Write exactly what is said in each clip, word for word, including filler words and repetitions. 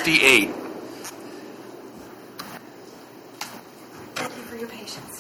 fifty-eight. Thank you for your patience.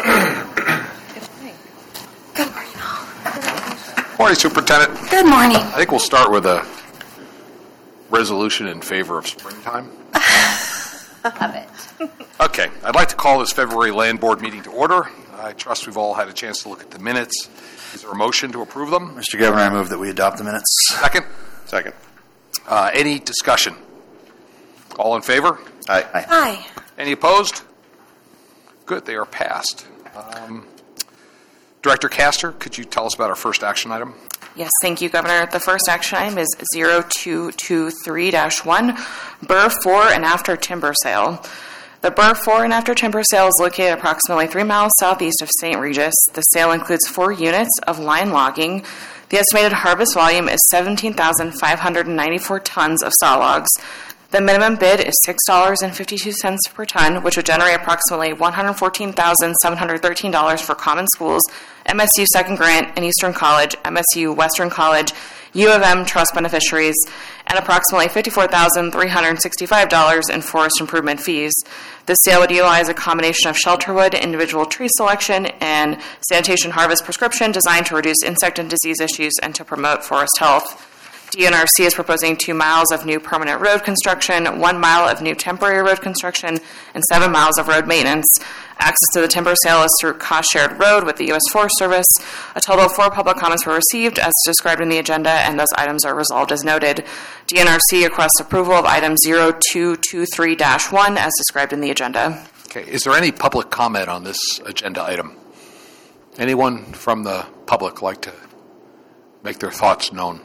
Good morning, all. Morning, Superintendent. Good morning. I think we'll start with a resolution in favor of springtime. Love it. Okay, I'd like to call this February Land Board meeting to order. I trust we've all had a chance to look at the minutes. Is there a motion to approve them? Mister Governor, I move that we adopt the minutes. Second? Second. Uh, any discussion? All in favor? Aye. Aye. Hi. Any opposed? Good, they are passed. Um, Director Castor, could you tell us about our first action item? Yes, thank you, Governor. The first action item is zero two two three dash one, Burr Fore and After Timber Sale. The Burr Fore and After Timber Sale is located approximately three miles southeast of Saint Regis. The sale includes four units of line logging. The estimated harvest volume is seventeen thousand five hundred ninety-four tons of saw logs. The minimum bid is six dollars and fifty-two cents per ton, which would generate approximately one hundred fourteen thousand seven hundred thirteen dollars for common schools, M S U Second Grant and Eastern College, M S U Western College, U of M trust beneficiaries, and approximately fifty-four thousand three hundred sixty-five dollars in forest improvement fees. The sale would utilize a combination of shelterwood, individual tree selection, and sanitation harvest prescription designed to reduce insect and disease issues and to promote forest health. D N R C is proposing two miles of new permanent road construction, one mile of new temporary road construction, and seven miles of road maintenance. Access to the timber sale is through cost-shared road with the U S Forest Service. A total of four public comments were received as described in the agenda, and those items are resolved as noted. D N R C requests approval of item zero two two three dash one as described in the agenda. Okay, is there any public comment on this agenda item? Anyone from the public like to make their thoughts known?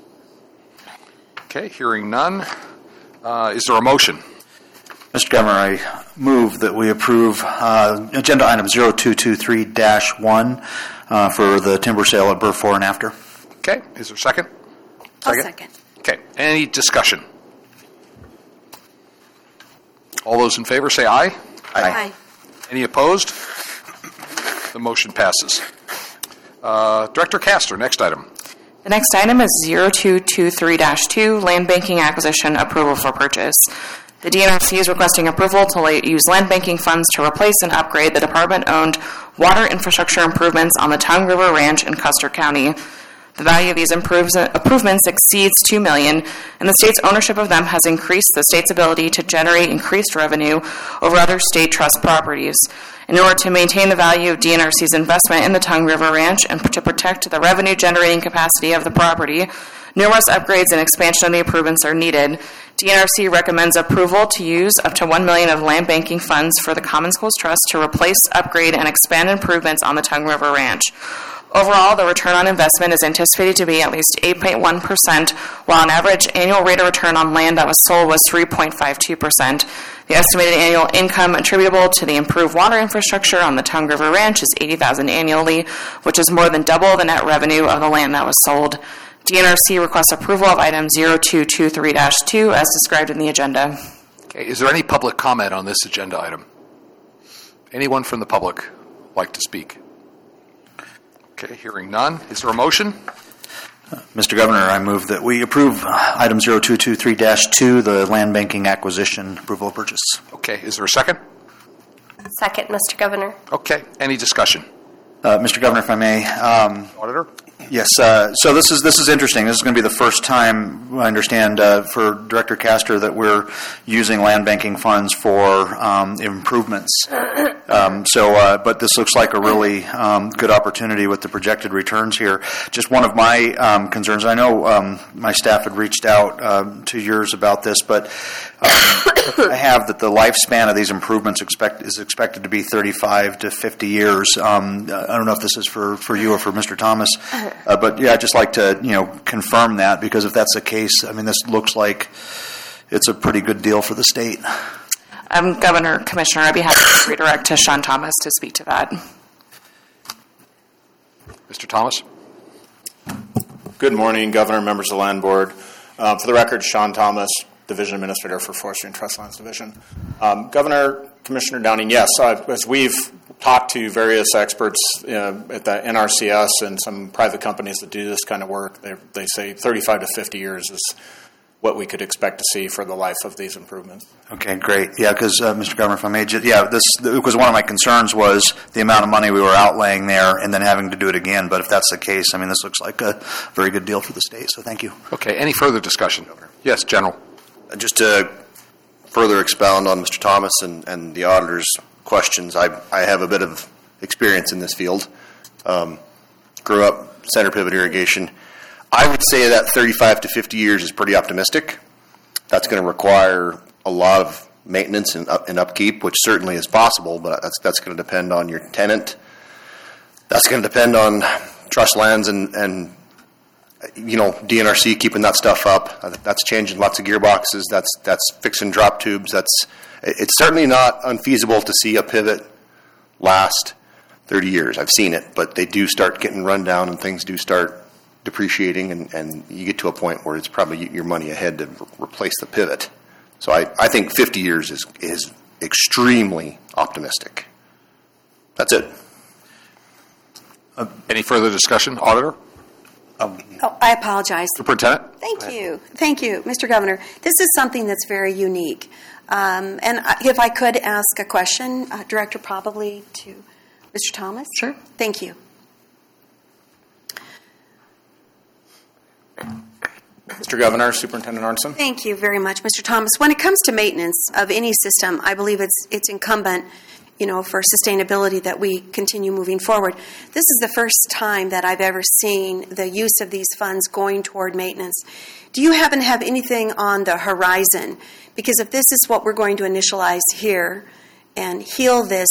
Okay, hearing none. Uh, is there a motion? Mister Governor, I move that we approve uh, agenda item zero two two three dash one uh, for the timber sale at Burr Fore and After. Okay, is there a second? I'll second. Okay, any discussion? All those in favor say aye. Hi. Any opposed? The motion passes. Uh, Director Castor, next item. The next item is zero two two three dash two, Land Banking Acquisition Approval for Purchase. The D N R C is requesting approval to la- use land banking funds to replace and upgrade the department-owned water infrastructure improvements on the Tongue River Ranch in Custer County. The value of these improves- improvements exceeds two million dollars, and the state's ownership of them has increased the state's ability to generate increased revenue over other state trust properties. In order to maintain the value of D N R C's investment in the Tongue River Ranch and to protect the revenue-generating capacity of the property, numerous upgrades and expansion of the improvements are needed. D N R C recommends approval to use up to one million dollars of land banking funds for the Common Schools Trust to replace, upgrade, and expand improvements on the Tongue River Ranch. Overall, the return on investment is anticipated to be at least eight point one percent, while an average annual rate of return on land that was sold was three point five two percent. The estimated annual income attributable to the improved water infrastructure on the Tongue River Ranch is eighty thousand dollars annually, which is more than double the net revenue of the land that was sold. D N R C requests approval of item zero two two three dash two as described in the agenda. Okay, is there any public comment on this agenda item? Anyone from the public like to speak? Okay, hearing none. Is there a motion? Uh, Mister Governor, I move that we approve item zero two two three dash two, the land banking acquisition approval of purchase. Okay, is there a second? Second, Mister Governor. Okay, any discussion? Uh, Mister Governor, if I may. Um, Auditor? Yes. Uh, so this is this is interesting. This is going to be the first time I understand uh, for Director Castor that we're using land banking funds for um, improvements. Um, so, uh, but this looks like a really um, good opportunity with the projected returns here. Just one of my um, concerns. I know um, my staff had reached out um, to yours about this, but um, I have that the lifespan of these improvements expect is expected to be thirty-five to fifty years. Um, I don't know if this is for, for you or for Mister Thomas. Uh, but yeah, I'd just like to, you know, confirm that, because if that's the case, I mean, this looks like it's a pretty good deal for the state. Um, Governor, Commissioner, I'd be happy to redirect to Sean Thomas to speak to that. Mister Thomas? Good morning, Governor, members of the Land Board. Uh, for the record, Sean Thomas, Division Administrator for Forestry and Trust Lands Division. Um, Governor, Commissioner Downing, yes, uh, as we've talked to various experts uh, at the N R C S and some private companies that do this kind of work, they, they say thirty-five to fifty years is what we could expect to see for the life of these improvements. Okay, great. Yeah, because, uh, Mister Governor, if I may, just, yeah, this, because one of my concerns was the amount of money we were outlaying there and then having to do it again. But if that's the case, I mean, this looks like a very good deal for the state. So thank you. Okay, any further discussion? Yes, General. Just to further expound on Mister Thomas and, and the auditor's questions, I, I have a bit of experience in this field. Um, grew up center pivot irrigation. I would say that thirty-five to fifty years is pretty optimistic. That's going to require a lot of maintenance and, up, and upkeep, which certainly is possible, but that's, that's going to depend on your tenant. That's going to depend on trust lands and, and you know, D N R C keeping that stuff up. That's changing lots of gearboxes. That's that's fixing drop tubes. That's it's certainly not unfeasible to see a pivot last thirty years. I've seen it, but they do start getting run down and things do start depreciating, and, and you get to a point where it's probably your money ahead to re- replace the pivot. So I, I think fifty years is is extremely optimistic. That's it. Uh, any further discussion, Auditor? Oh, I apologize. Superintendent? Thank you. Thank you, Mister Governor. This is something that's very unique. Um, and if I could ask a question, uh, Director, probably to Mister Thomas? Sure. Thank you. Mister Governor, Superintendent Arnson. Thank you very much, Mister Thomas. When it comes to maintenance of any system, I believe it's it's incumbent, you know, for sustainability that we continue moving forward. This is the first time that I've ever seen the use of these funds going toward maintenance. Do you happen to have anything on the horizon? Because if this is what we're going to initialize here and heal this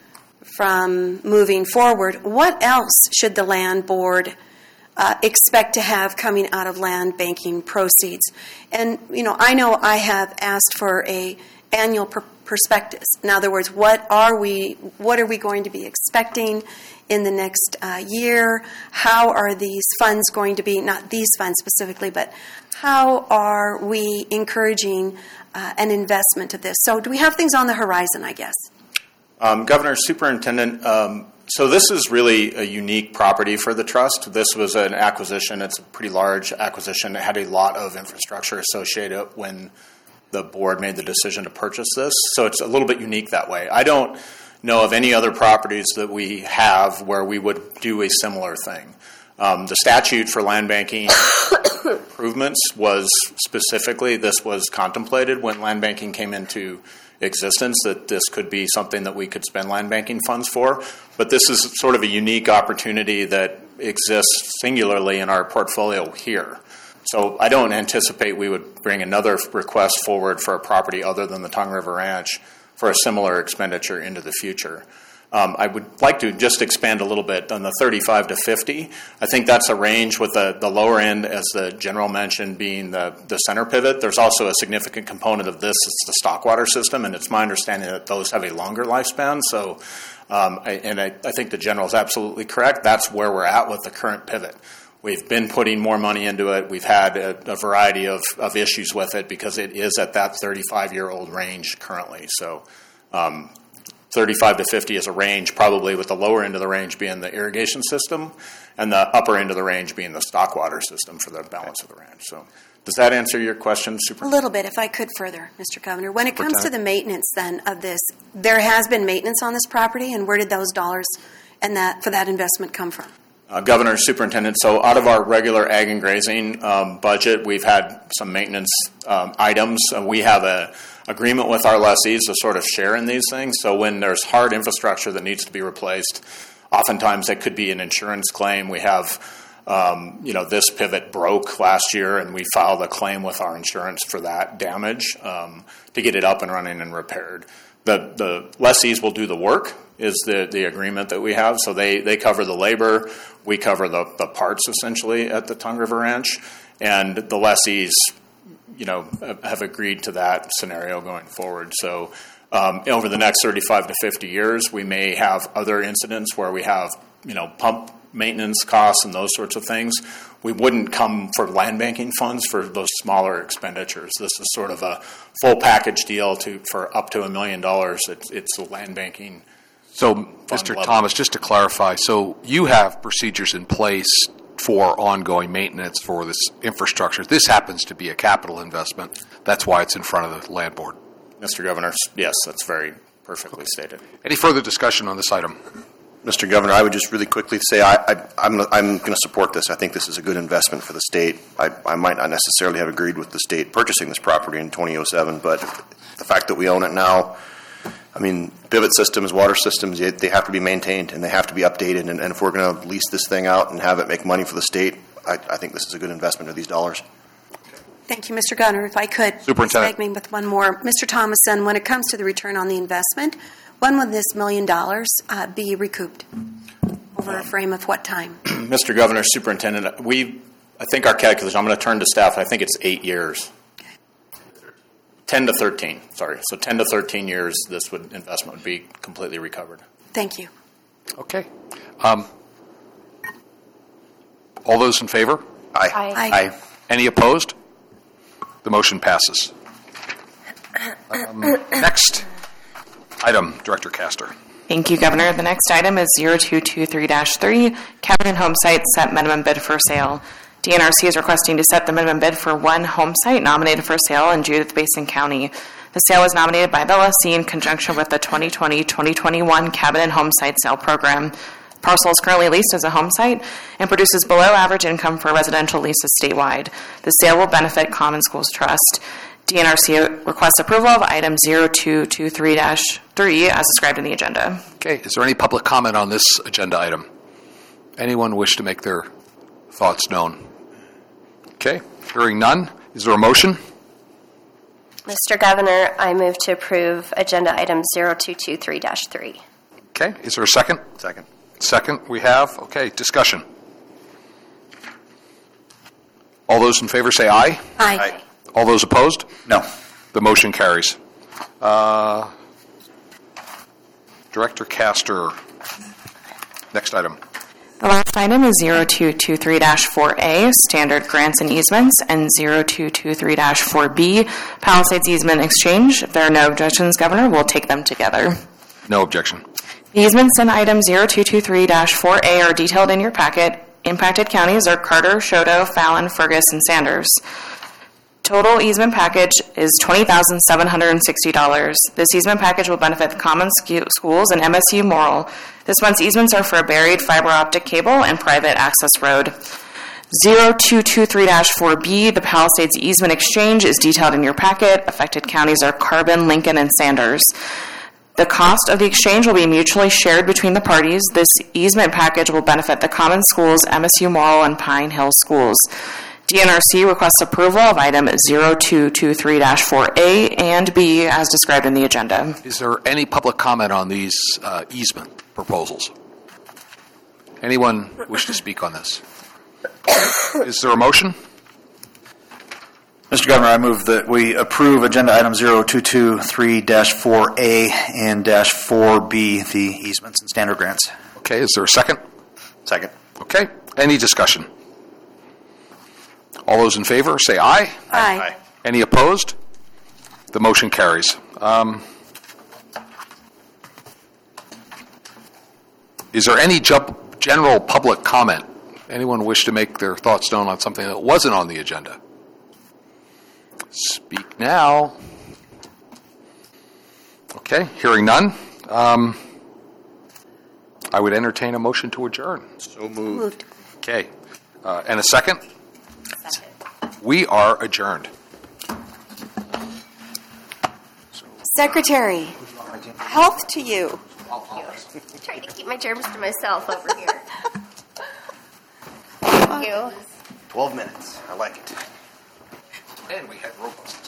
from moving forward, what else should the land board Uh, expect to have coming out of land banking proceeds? And, you know, I know I have asked for a annual per- prospectus. In other words, what are we, what are we going to be expecting in the next uh, year? How are these funds going to be, not these funds specifically, but how are we encouraging uh, an investment of this? So do we have things on the horizon, I guess? Um, Governor, Superintendent, um, so this is really a unique property for the trust. This was an acquisition. It's a pretty large acquisition. It had a lot of infrastructure associated when the board made the decision to purchase this. So it's a little bit unique that way. I don't know of any other properties that we have where we would do a similar thing. Um, the statute for land banking improvements was specifically, this was contemplated when land banking came into existence, that this could be something that we could spend land banking funds for. But this is sort of a unique opportunity that exists singularly in our portfolio here. So I don't anticipate we would bring another request forward for a property other than the Tongue River Ranch for a similar expenditure into the future. Um, I would like to just expand a little bit on the thirty-five to fifty. I think that's a range with the, the lower end, as the general mentioned, being the, the center pivot. There's also a significant component of this, it's the stockwater system, and it's my understanding that those have a longer lifespan. So, um, I, and I, I think the general is absolutely correct. That's where we're at with the current pivot. We've been putting more money into it. We've had a, a variety of, of issues with it because it is at that thirty-five-year-old range currently. So, um, thirty-five to fifty is a range, probably with the lower end of the range being the irrigation system and the upper end of the range being the stockwater system for the balance of the range. So does that answer your question, Super? A little bit, if I could further, Mister Governor. When it comes to the maintenance then of this, there has been maintenance on this property, and where did those dollars and that for that investment come from? Uh, Governor, Superintendent, so out of our regular ag and grazing um, budget, we've had some maintenance um, items. Uh, we have a agreement with our lessees to sort of share in these things. So when there's hard infrastructure that needs to be replaced, oftentimes it could be an insurance claim. We have, um, you know, this pivot broke last year, and we filed a claim with our insurance for that damage um, to get it up and running and repaired. The, the lessees will do the work, is the, the agreement that we have. So they, they cover the labor, we cover the, the parts essentially at the Tongue River Ranch, and the lessees, you know, have agreed to that scenario going forward. So um, over the next thirty-five to fifty years, we may have other incidents where we have, you know, pump maintenance costs and those sorts of things. We wouldn't come for land banking funds for those smaller expenditures. This is sort of a full package deal to for up to a million dollars. It's, it's a land banking. So, Mister Thomas, just to clarify, so you have procedures in place for ongoing maintenance for this infrastructure. This happens to be a capital investment. That's why it's in front of the land board. Mister Governor, yes, that's very perfectly stated. Any further discussion on this item? Mister Governor, I would just really quickly say I, I, I'm, I'm going to support this. I think this is a good investment for the state. I, I might not necessarily have agreed with the state purchasing this property in twenty oh seven, but the fact that we own it now, I mean, pivot systems, water systems, they, they have to be maintained and they have to be updated. And, and if we're going to lease this thing out and have it make money for the state, I, I think this is a good investment of these dollars. Thank you, Mister Governor. If I could, Superintendent. tag me with one more. Mister Thomason, when it comes to the return on the investment, when will this million dollars uh, be recouped? Over a frame of what time? Mister Governor, Superintendent, we, I think our calculation, I'm going to turn to staff, I think it's eight years. ten to thirteen, sorry. So ten to thirteen years, this would investment would be completely recovered. Thank you. Okay. Um, all those in favor? Aye. Aye. Aye. Any opposed? The motion passes. Um, next item, Director Castor. Thank you, Governor. The next item is zero two two three dash three, Cabin and Home Site Set Minimum Bid for Sale. D N R C is requesting to set the minimum bid for one home site nominated for sale in Judith Basin County. The sale was nominated by Bella C in conjunction with the twenty twenty to twenty twenty-one Cabin and Home Site Sale Program. The parcel is currently leased as a home site and produces below average income for residential leases statewide. The sale will benefit Common Schools Trust. D N R C requests approval of item zero two two three dash three as described in the agenda. Okay. Is there any public comment on this agenda item? Anyone wish to make their thoughts known? Okay. Hearing none. Is there a motion? Mister Governor, I move to approve agenda item zero two two three dash three. Okay. Is there a second? Second. Second, we have. Okay. Discussion. All those in favor say aye. Aye. Aye. All those opposed? No. The motion carries. Uh, Director Castor, next item. The last item is zero two two three dash four A, Standard Grants and Easements, and zero two two three dash four B, Palisades Easement Exchange. If there are no objections, Governor, we'll take them together. No objection. The easements in item zero two two three dash four A are detailed in your packet. Impacted counties are Carter, Choteau, Fallon, Fergus, and Sanders. Total easement package is twenty thousand seven hundred sixty dollars. This easement package will benefit the Common Schools and M S U Morrill. This month's easements are for a buried fiber optic cable and private access road. zero two two three dash four B, the Palisades Easement Exchange, is detailed in your packet. Affected counties are Carbon, Lincoln, and Sanders. The cost of the exchange will be mutually shared between the parties. This easement package will benefit the Common Schools, M S U Morrill, and Pine Hill Schools. D N R C requests approval of item zero two two three dash four A and B as described in the agenda. Is there any public comment on these uh, easement proposals? Anyone wish to speak on this? Is there a motion? Mister Governor, I move that we approve agenda item zero two two three dash four A and dash four B, the easements and standard grants. Okay, is there a second? Second. Okay, any discussion? All those in favor say aye. Aye. Aye. Any opposed? The motion carries. Um, is there any ju- general public comment? Anyone wish to make their thoughts known on something that wasn't on the agenda? Speak now. Okay, hearing none. Um, I would entertain a motion to adjourn. So moved. Moved. Okay, uh, and a second? Second. We are adjourned. Secretary, health to you. I'm trying to keep my germs to myself over here. Thank you. Twelve minutes. I like it. And we had robust